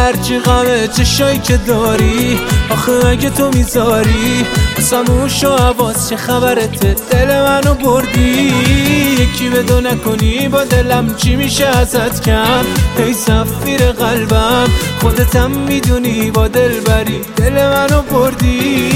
هرچی غمه چشایی که داری، آخه اگه تو میذاری سموش و عواز چه خبرته؟ دل منو بردی، یکی بدو نکنی با دلم چی میشه ازت کم؟ ای سفیر قلبم خودتم میدونی با دل بری دل منو بردی.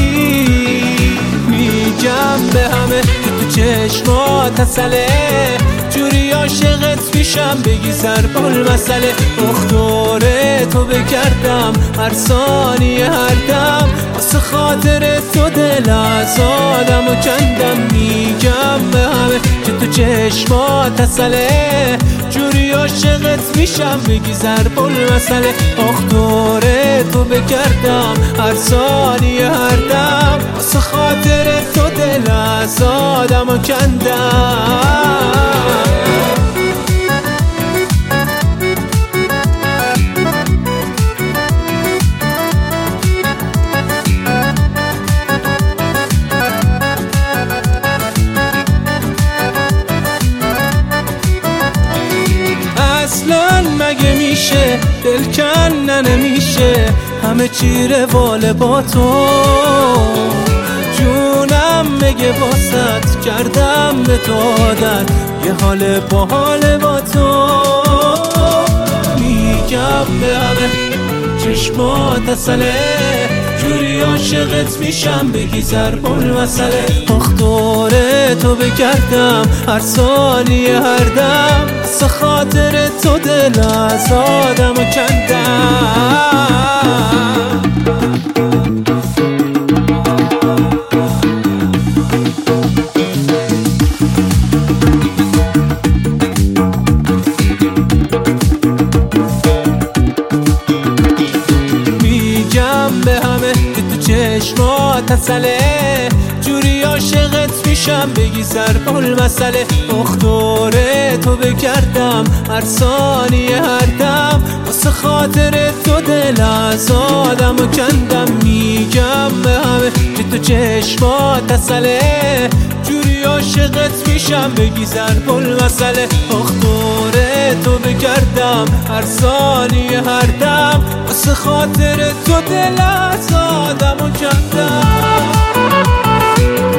میگم به همه که تو چشمات اصله، جوری عاشقت میشم بگی سربال مسئله. دختره تو بکردم هر ثانیه هر دم، واسه خاطر تو دل از آدم و کندم. میگم به همه که تو چشمات اصله، جوری عاشقت میشم بگی سربال مسئله. دختره تو بکردم هر ثانیه هر دم، واسه خاطر تو دل از آدم و کندم. اصلا مگه میشه دل کنن نمیشه، همه چی رواله با تو جونم مگه واسط کردم به تو عادت، یه حال با حال با تو. میگم به همه چشمات اصله، جوری عاشقت میشم بگی سربال مسئله. دختره تو بکردم هر ثانیه هر دم، واسه خاطر تو دل از آدم و کندم. به همه که تو چشمات اصله، جوری عاشقت میشم بگی سربال مسئله. دختره تو بکردم هر ثانیه هر دم، واسه خاطر تو دل از آدم و کندم. میگم به همه که تو چشمات اصله، جوری عاشقت میشم بگی سربال مسئله. دختره تو بکردم هر ثانیه هر دم، واسه خاطر تو دل از آدم و کندم.